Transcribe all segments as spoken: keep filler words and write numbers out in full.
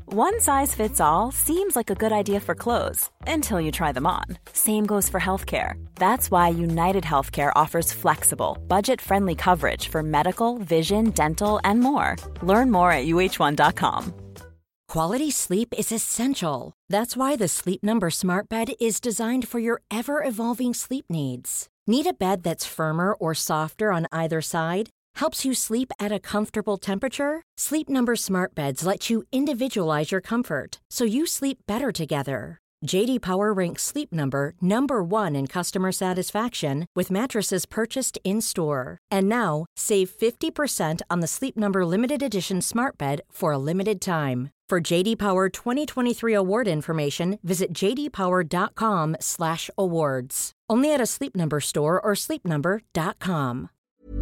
One size fits all seems like a good idea for clothes until you try them on. Same goes for healthcare. That's why United Healthcare offers flexible, budget-friendly coverage for medical, vision, dental, and more. Learn more at U H one dot com. Quality sleep is essential. That's why the Sleep Number Smart Bed is designed for your ever-evolving sleep needs. Need a bed that's firmer or softer on either side? Helps you sleep at a comfortable temperature? Sleep Number Smart Beds let you individualize your comfort, so you sleep better together. J D Power ranks Sleep Number number one in customer satisfaction with mattresses purchased in-store. And now, save fifty percent on the Sleep Number Limited Edition Smart Bed for a limited time. For J D Power twenty twenty-three award information, visit j d power dot com slash awards. Only at a Sleep Number store or sleep number dot com.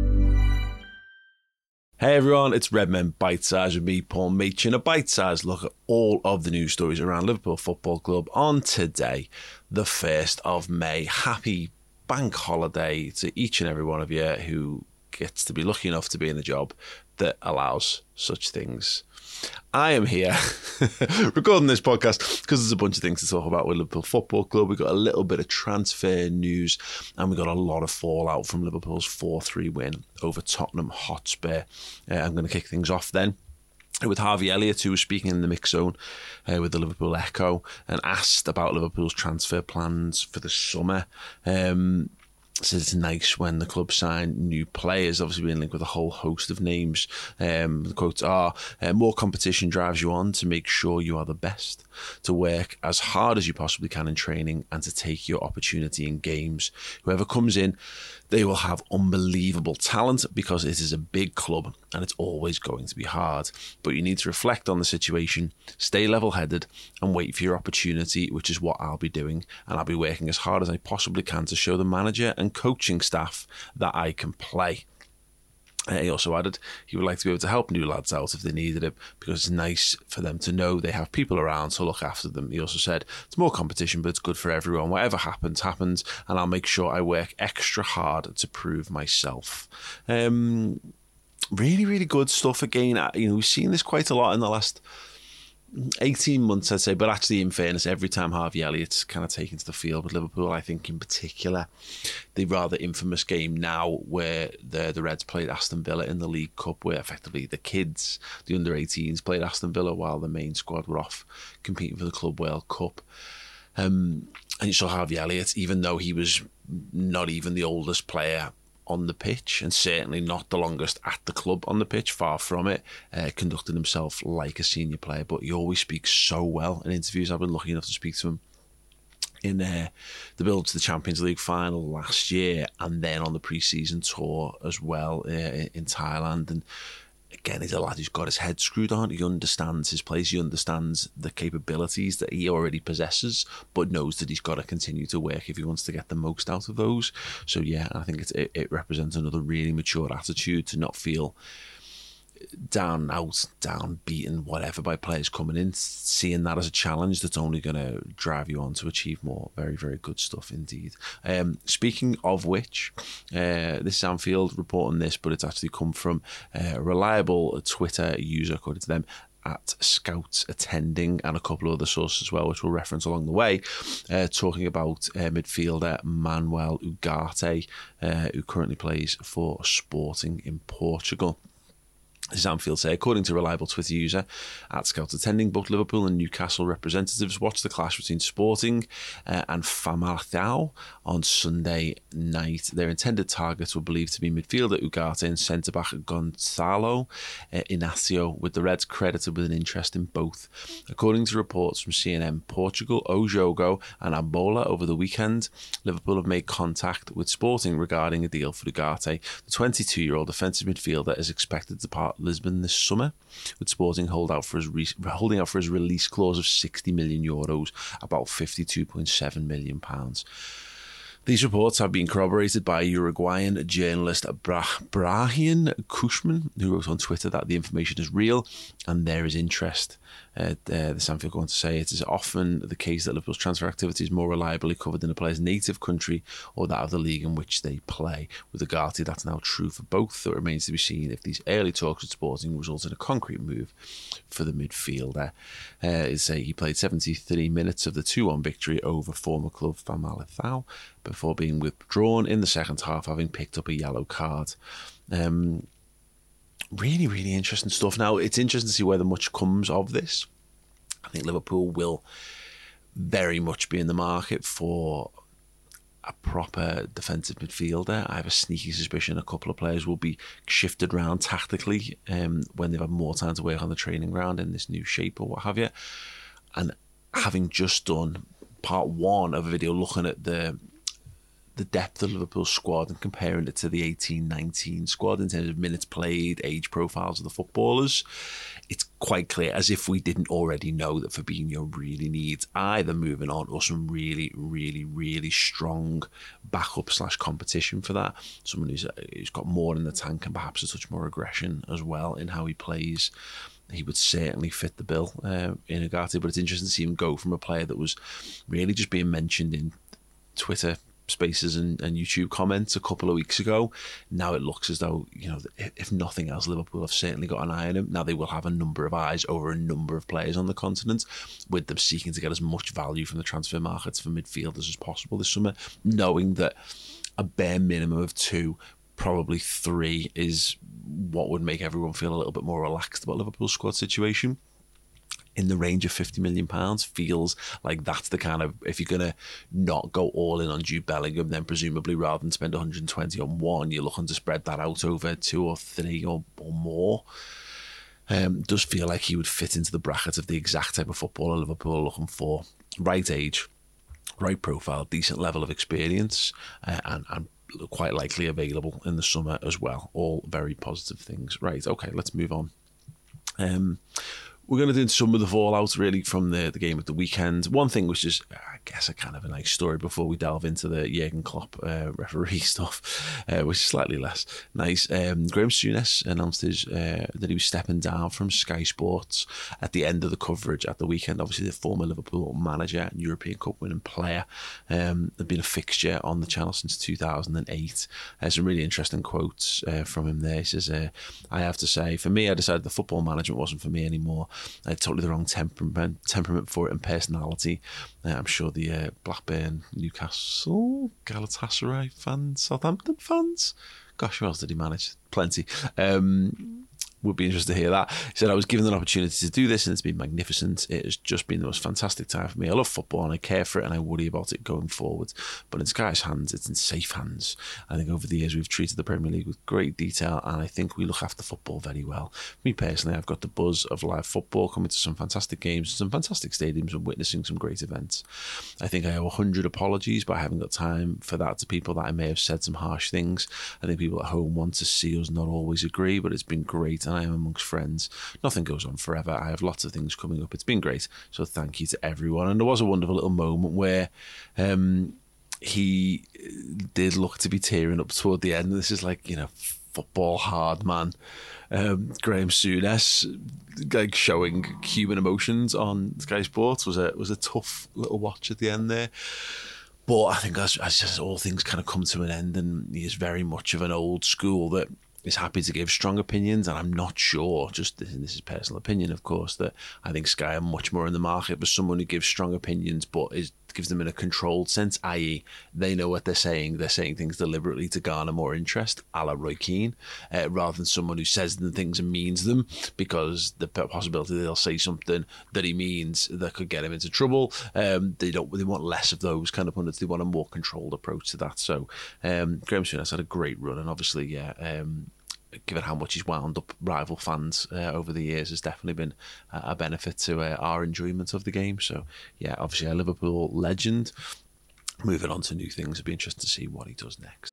Hey everyone, it's Redmen Bite Size with me, Paul Machin. A bite-sized look at all of the news stories around Liverpool Football Club on today, the first of May. Happy bank holiday to each and every one of you who gets to be lucky enough to be in the job that allows such things. I am here recording this podcast because there's a bunch of things to talk about with Liverpool Football Club. We've got a little bit of transfer news and we've got a lot of fallout from Liverpool's four three win over Tottenham Hotspur. Uh, I'm going to kick things off then with Harvey Elliott, who was speaking in the mix zone uh, with the Liverpool Echo and asked about Liverpool's transfer plans for the summer. Um, says it's nice when the club sign new players, obviously being linked with a whole host of names. Um, the quotes are, uh, more competition drives you on to make sure you are the best, to work as hard as you possibly can in training and to take your opportunity in games. Whoever comes in, they will have unbelievable talent because it is a big club and it's always going to be hard. But you need to reflect on the situation, stay level-headed and wait for your opportunity, which is what I'll be doing. And I'll be working as hard as I possibly can to show the manager and coaching staff that I can play. Uh, he also added he would like to be able to help new lads out if they needed it because it's nice for them to know they have people around to look after them. He also said it's more competition, but it's good for everyone. Whatever happens, happens, and I'll make sure I work extra hard to prove myself. Um, really, really good stuff. Again, you know, we've seen this quite a lot in the last eighteen months, I'd say, but actually, in fairness, every time Harvey Elliott's kind of taken to the field with Liverpool, I think in particular, the rather infamous game now where the the Reds played Aston Villa in the League Cup, where effectively the kids, the under eighteens, played Aston Villa while the main squad were off competing for the Club World Cup. Um, and you saw Harvey Elliott, even though he was not even the oldest player on the pitch and certainly not the longest at the club on the pitch, far from it, uh, conducted himself like a senior player, but he always speaks so well in interviews. I've been lucky enough to speak to him in uh, the build to the Champions League final last year and then on the pre-season tour as well uh, in Thailand. And again, he's a lad who's got his head screwed on. He understands his place. He understands the capabilities that he already possesses, but knows that he's got to continue to work if he wants to get the most out of those. So yeah, I think it's, it, it represents another really mature attitude to not feel down out, down beaten, whatever, by players coming in, seeing that as a challenge that's only going to drive you on to achieve more. Very, very good stuff indeed. Um, speaking of which, uh, this is Anfield reporting this, but it's actually come from a reliable Twitter user, according to them, at Scouts Attending, and a couple of other sources as well, which we'll reference along the way, uh, talking about uh, midfielder Manuel Ugarte, uh, who currently plays for Sporting in Portugal. This is Anfield say, according to a reliable Twitter user at Scouts Attending, both Liverpool and Newcastle representatives watched the clash between Sporting uh, and Famalicão on Sunday night. Their intended targets were believed to be midfielder Ugarte and centre-back Gonçalo uh, Inácio, with the Reds credited with an interest in both. According to reports from C N N Portugal, Ojogo and Ambola over the weekend, Liverpool have made contact with Sporting regarding a deal for Ugarte. The twenty-two-year-old defensive midfielder is expected to depart Lisbon this summer, with Sporting hold out for his re- holding out for his release clause of sixty million euros, about fifty-two point seven million pounds. These reports have been corroborated by Uruguayan journalist Bra- Brian Cushman, who wrote on Twitter that the information is real and there is interest. Uh, uh, the Anfield go on to say it is often the case that Liverpool's transfer activity is more reliably covered in a player's native country or that of the league in which they play. With Ugarte, that's now true for both, though it remains to be seen if these early talks with Sporting result in a concrete move for the midfielder. Uh, it's say he played seventy-three minutes of the two one victory over former club Famalicão before being withdrawn in the second half, having picked up a yellow card. Um, really, really interesting stuff. Now, it's interesting to see whether much comes of this. I think Liverpool will very much be in the market for a proper defensive midfielder. I have a sneaky suspicion a couple of players will be shifted around tactically um, when they've had more time to work on the training ground in this new shape or what have you. And having just done part one of a video looking at the the depth of Liverpool's squad and comparing it to the eighteen nineteen squad in terms of minutes played, age profiles of the footballers, it's quite clear, as if we didn't already know, that Fabinho really needs either moving on or some really, really, really strong backup slash competition for that. Someone who's, who's got more in the tank and perhaps a touch more aggression as well in how he plays. He would certainly fit the bill uh, in Ugarte, but it's interesting to see him go from a player that was really just being mentioned in Twitter Spaces and, and YouTube comments a couple of weeks ago. Now it looks as though, you know, if nothing else, Liverpool have certainly got an eye on him. Now they will have a number of eyes over a number of players on the continent, with them seeking to get as much value from the transfer markets for midfielders as possible this summer, knowing that a bare minimum of two, probably three, is what would make everyone feel a little bit more relaxed about Liverpool's squad situation. In the range of fifty million pounds feels like that's the kind of, if you're going to not go all in on Jude Bellingham, then presumably rather than spend one hundred twenty on one, you're looking to spread that out over two or three or, or more. Um, does feel like he would fit into the bracket of the exact type of footballer Liverpool are looking for. Right age, right profile, decent level of experience, uh, and, and quite likely available in the summer as well. All very positive things. Right, okay, let's move on. Um... We're going to do some of the fallout really from the, the game of the weekend. One thing was just, I guess, a kind of a nice story before we delve into the Jurgen Klopp uh, referee stuff, uh, which is slightly less nice. Um, Graham Souness announced his uh, that he was stepping down from Sky Sports at the end of the coverage at the weekend. Obviously, the former Liverpool manager and European Cup winning player um, had been a fixture on the channel since two thousand eight. Uh, some really interesting quotes uh, from him there. He says, uh, I have to say, for me, I decided the football management wasn't for me anymore. I had totally the wrong temperament, temperament for it and personality. Uh, I'm sure the uh, Blackburn, Newcastle, Galatasaray fans, Southampton fans, gosh, who else did he manage? Plenty. Um, would be interested to hear that. He said, I was given an opportunity to do this and it's been magnificent. It has just been the most fantastic time for me. I love football and I care for it and I worry about it going forward. But in Sky's hands, it's in safe hands. I think over the years we've treated the Premier League with great detail and I think we look after football very well. Me personally, I've got the buzz of live football, coming to some fantastic games, some fantastic stadiums and witnessing some great events. I think I owe a hundred apologies, but I haven't got time for that to people that I may have said some harsh things. I think people at home want to see us not always agree, but it's been great and I am amongst friends. Nothing goes on forever. I have lots of things coming up. It's been great. So thank you to everyone. And there was a wonderful little moment where um, he did look to be tearing up toward the end. This is like, you know, football hard man. Um, Graham Souness, like showing human emotions on Sky Sports was a was a tough little watch at the end there. But I think as, as just all things kind of come to an end, and he is very much of an old school that is happy to give strong opinions, and I'm not sure, just this, this is personal opinion of course, that I think Sky are much more in the market for someone who gives strong opinions but is gives them in a controlled sense, that is they know what they're saying, they're saying things deliberately to garner more interest, a la Roy Keane, uh, rather than someone who says the things and means them because the possibility they'll say something that he means that could get him into trouble. Um, they don't. They want less of those kind of pundits. They want a more controlled approach to that. So um, Graham Souness had a great run, and obviously, yeah, um, given how much he's wound up rival fans uh, over the years, has definitely been uh, a benefit to uh, our enjoyment of the game. So, yeah, obviously a Liverpool legend. Moving on to new things, it'll be interesting to see what he does next.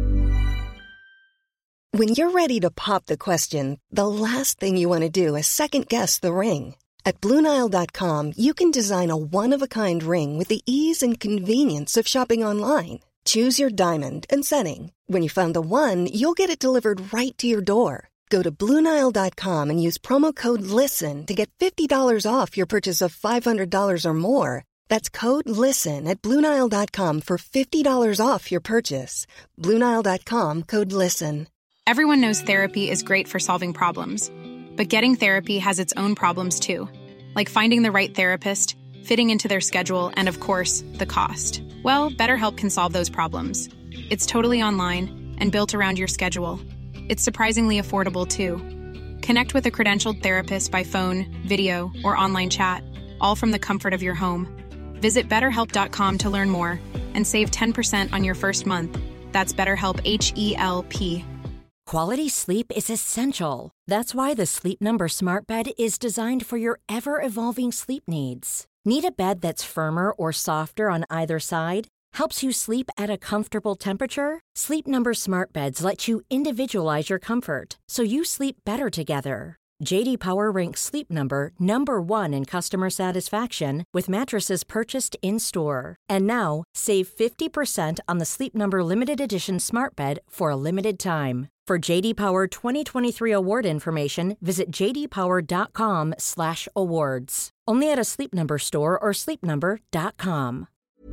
When you're ready to pop the question, the last thing you want to do is second-guess the ring. At Blue Nile dot com, you can design a one-of-a-kind ring with the ease and convenience of shopping online. Choose your diamond and setting. When you find the one, you'll get it delivered right to your door. Go to Blue Nile dot com and use promo code LISTEN to get fifty dollars off your purchase of five hundred dollars or more. That's code LISTEN at Blue Nile dot com for fifty dollars off your purchase. Blue Nile dot com, code LISTEN. Everyone knows therapy is great for solving problems, but getting therapy has its own problems too, like finding the right therapist, fitting into their schedule, and of course, the cost. Well, BetterHelp can solve those problems. It's totally online and built around your schedule. It's surprisingly affordable too. Connect with a credentialed therapist by phone, video, or online chat, all from the comfort of your home. Visit better help dot com to learn more and save ten percent on your first month. That's BetterHelp, H E L P. Quality sleep is essential. That's why the Sleep Number Smart Bed is designed for your ever-evolving sleep needs. Need a bed that's firmer or softer on either side? Helps you sleep at a comfortable temperature? Sleep Number Smart Beds let you individualize your comfort, so you sleep better together. J D Power ranks Sleep Number number one in customer satisfaction with mattresses purchased in-store. And now, save fifty percent on the Sleep Number Limited Edition Smart Bed for a limited time. For J D Power twenty twenty-three award information, visit j d power dot com slash awards. Only at a Sleep Number store or sleep number dot com.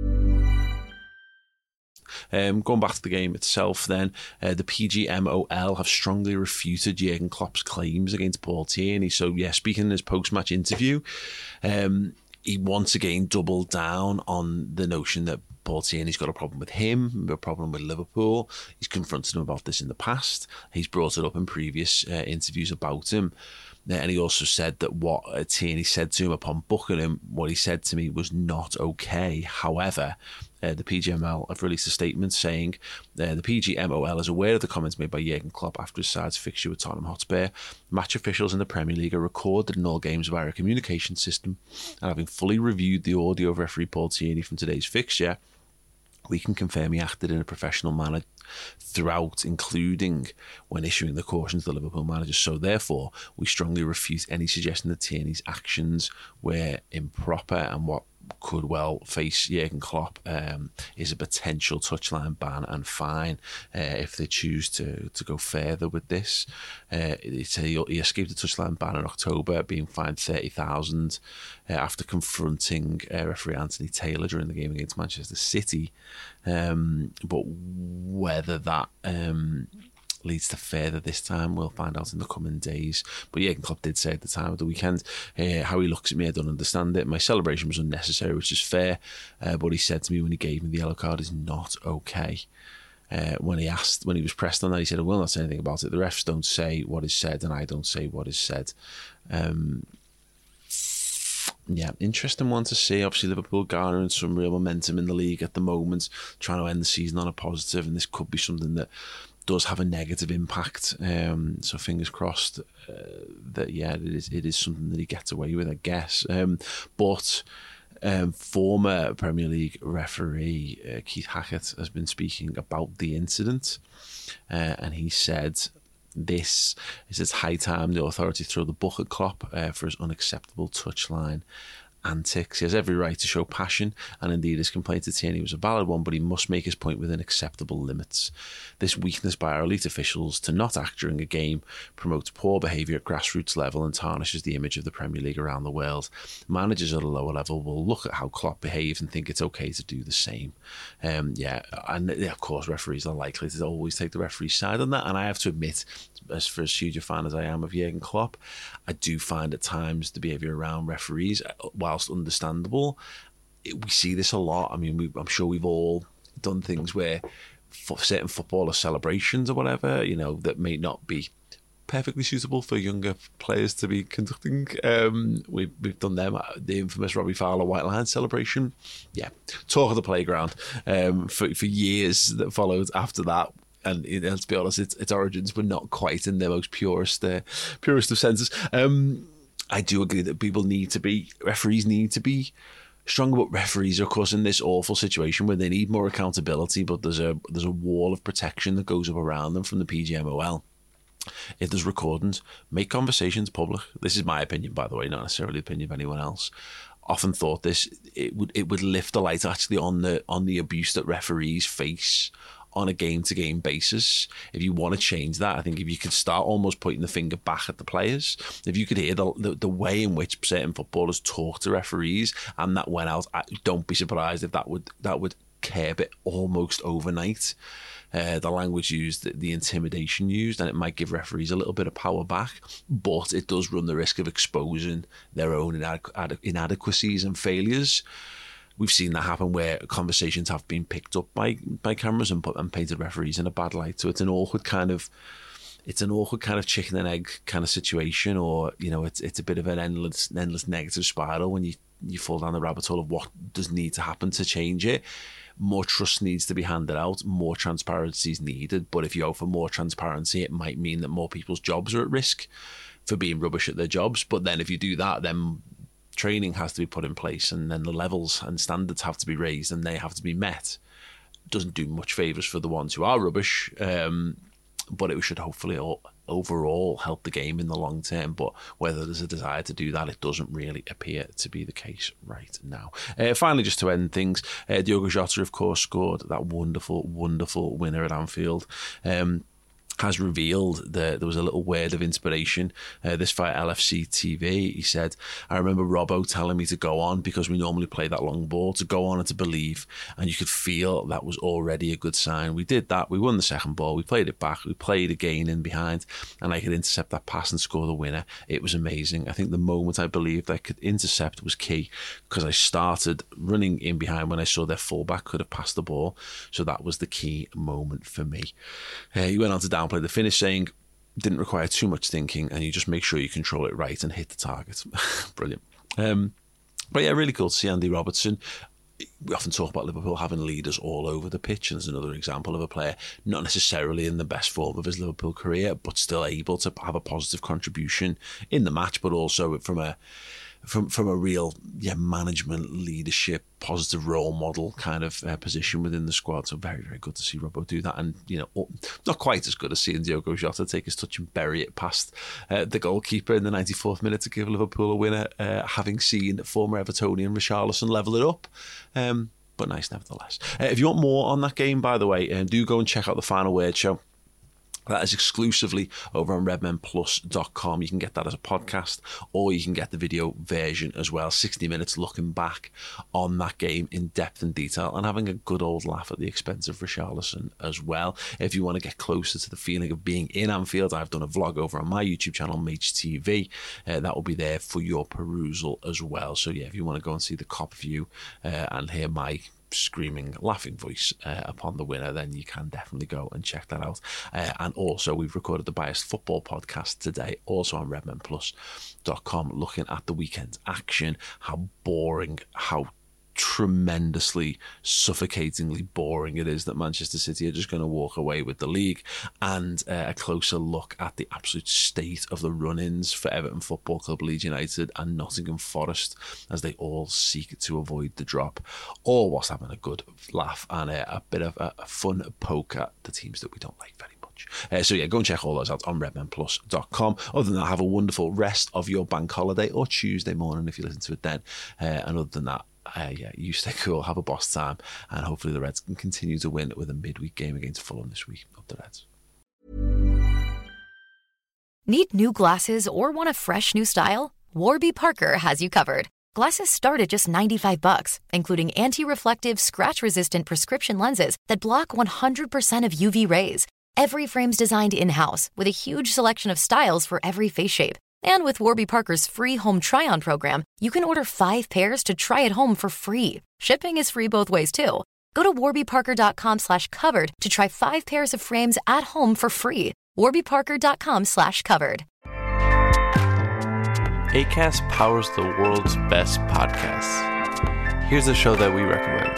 Um, going back to the game itself then, uh, the P G M O L have strongly refuted Jurgen Klopp's claims against Paul Tierney. So yeah, speaking in his post-match interview, um, he once again doubled down on the notion that Paul Tierney's got a problem with him, a problem with Liverpool. He's confronted him about this in the past. He's brought it up in previous uh, interviews about him. Uh, and he also said that what uh, Tierney said to him upon booking him, what he said to me was not okay. However, uh, the P G M O L have released a statement saying uh, the P G M O L is aware of the comments made by Jurgen Klopp after his side's fixture with Tottenham Hotspur. Match officials in the Premier League are recorded in all games via a communication system, and having fully reviewed the audio of referee Paul Tierney from today's fixture, we can confirm he acted in a professional manner throughout, including when issuing the caution to the Liverpool manager. So therefore, we strongly refute any suggestion that Tierney's actions were improper, and what could well face Jurgen Klopp um, is a potential touchline ban and fine uh, if they choose to to go further with this. Uh, it's a, he escaped a touchline ban in October, being fined thirty thousand uh, after confronting uh, referee Anthony Taylor during the game against Manchester City. Um, but whether that um, leads to further this time, we'll find out in the coming days. But Jurgen Klopp did say at the time of the weekend, uh, how he looks at me, I don't understand it. My celebration was unnecessary, which is fair. Uh, but he said to me when he gave me the yellow card is not okay. Uh, when he asked, when he was pressed on that, he said, I will not say anything about it. The refs don't say what is said, and I don't say what is said. Um, Yeah, interesting one to see. Obviously, Liverpool garnering some real momentum in the league at the moment, trying to end the season on a positive, and this could be something that does have a negative impact. Um, so fingers crossed uh, that, yeah, it is, it is something that he gets away with, I guess. Um, but um, former Premier League referee uh, Keith Hackett has been speaking about the incident, uh, and he said, This is it's high time the authorities throw the book at Klopp uh, for his unacceptable touchline antics. He has every right to show passion, and indeed his complaint to Tierney was a valid one, but he must make his point within acceptable limits. This weakness by our elite officials to not act during a game promotes poor behaviour at grassroots level and tarnishes the image of the Premier League around the world. Managers at a lower level will look at how Klopp behaved and think it's okay to do the same. Um, yeah, and of course referees are likely to always take the referee's side on that, and I have to admit, as for as huge a fan as I am of Jurgen Klopp, I do find at times the behaviour around referees, whilst understandable, we see this a lot. I mean, we, I'm sure we've all done things where for certain footballer celebrations or whatever, you know, that may not be perfectly suitable for younger players to be conducting. Um, we've, we've done them, the infamous Robbie Fowler White Line celebration. Yeah, talk of the playground um, for, for years that followed after that. And you know, let's be honest, its, its origins were not quite in their most purest, uh, purest of senses. Um, I do agree that people need to be, referees need to be stronger, but referees are, of course, in this awful situation where they need more accountability, but there's a there's a wall of protection that goes up around them from the P G M O L. If there's recordings, make conversations public. This is my opinion, by the way, not necessarily the opinion of anyone else. Often thought this, it would it would lift the light actually on the on the abuse that referees face on a game-to-game basis. If you want to change that, I think if you could start almost pointing the finger back at the players, if you could hear the, the, the way in which certain footballers talk to referees and that went out, I, don't be surprised if that would that would curb it almost overnight. Uh, the language used, the, the intimidation used, and it might give referees a little bit of power back, but it does run the risk of exposing their own inadequ- inadequacies and failures. We've seen that happen where conversations have been picked up by by cameras and put and painted referees in a bad light. So it's an awkward kind of, it's an awkward kind of chicken and egg kind of situation, or you know, it's it's a bit of an endless endless negative spiral when you you fall down the rabbit hole of what does need to happen to change it. More trust needs to be handed out, more transparency is needed. But if you go for more transparency, it might mean that more people's jobs are at risk for being rubbish at their jobs. But then if you do that, then training has to be put in place, and then the levels and standards have to be raised, and they have to be met. It doesn't do much favours for the ones who are rubbish, um, but it should hopefully all, overall help the game in the long term. But whether there's a desire to do that, it doesn't really appear to be the case right now. Uh, finally, just to end things, uh, Diogo Jota, of course, scored that wonderful, wonderful winner at Anfield. Um, has revealed that there was a little word of inspiration. Uh, this via L F C T V. He said, I remember Robbo telling me to go on because we normally play that long ball, to go on and to believe. And you could feel that was already a good sign. We did that. We won the second ball. We played it back. We played again in behind. And I could intercept that pass and score the winner. It was amazing. I think the moment I believed I could intercept was key, because I started running in behind when I saw their fullback could have passed the ball. So that was the key moment for me. Uh, he went on to down play the finish, saying didn't require too much thinking, and you just make sure you control it right and hit the target. Brilliant. Um, but yeah, really cool to see Andy Robertson. We often talk about Liverpool having leaders all over the pitch, and there's another example of a player not necessarily in the best form of his Liverpool career, but still able to have a positive contribution in the match, but also from a from from a real yeah management, leadership, positive role model kind of uh, position within the squad. So very, very good to see Robbo do that. And, you know, not quite as good as seeing Diogo Jota take his touch and bury it past uh, the goalkeeper in the ninety-fourth minute to give Liverpool a winner, uh, having seen former Evertonian Richarlison level it up. Um, but nice nevertheless. Uh, if you want more on that game, by the way, um, do go and check out the Final Word show. That is exclusively over on redmen plus dot com. You can get that as a podcast, or you can get the video version as well. sixty minutes looking back on that game in depth and detail, and having a good old laugh at the expense of Richarlison as well. If you want to get closer to the feeling of being in Anfield, I've done a vlog over on my YouTube channel, Mage T V. Uh, that will be there for your perusal as well. So yeah, if you want to go and see the cop view uh, and hear my screaming, laughing voice uh, upon the winner, then you can definitely go and check that out. Uh, and also, we've recorded the Biased Football podcast today, also on redmen plus dot com, looking at the weekend's action, how boring, how tremendously, suffocatingly boring it is that Manchester City are just going to walk away with the league, and uh, a closer look at the absolute state of the run-ins for Everton Football Club, Leeds United and Nottingham Forest as they all seek to avoid the drop, all whilst having a good laugh and a, a bit of a, a fun poke at the teams that we don't like very much. Uh, so yeah, go and check all those out on redmen plus dot com. Other than that, have a wonderful rest of your bank holiday, or Tuesday morning if you listen to it then. Uh, and other than that, Uh, yeah, you stay cool, have a boss time, and hopefully the Reds can continue to win with a midweek game against Fulham this week. Up the Reds. Need new glasses or want a fresh new style? Warby Parker has you covered. Glasses start at just ninety-five bucks, including anti-reflective, scratch-resistant prescription lenses that block one hundred percent of U V rays. Every frame's designed in-house with a huge selection of styles for every face shape. And with Warby Parker's free home try-on program, you can order five pairs to try at home for free. Shipping is free both ways, too. Go to warbyparker.com slash covered to try five pairs of frames at home for free. warbyparker.com slash covered. Acast powers the world's best podcasts. Here's a show that we recommend.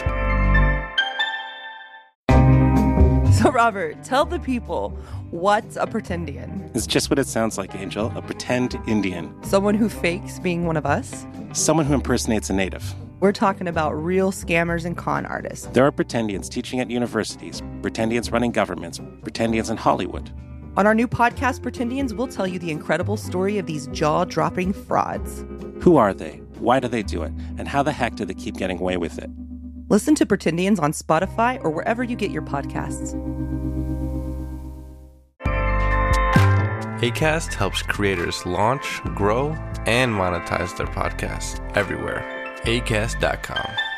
So, Robert, tell the people, what's a pretendian? It's just what it sounds like, Angel. A pretend Indian. Someone who fakes being one of us? Someone who impersonates a native. We're talking about real scammers and con artists. There are pretendians teaching at universities, pretendians running governments, pretendians in Hollywood. On our new podcast, Pretendians, we'll tell you the incredible story of these jaw-dropping frauds. Who are they? Why do they do it? And how the heck do they keep getting away with it? Listen to Pretendians on Spotify or wherever you get your podcasts. Acast helps creators launch, grow, and monetize their podcasts everywhere. acast dot com.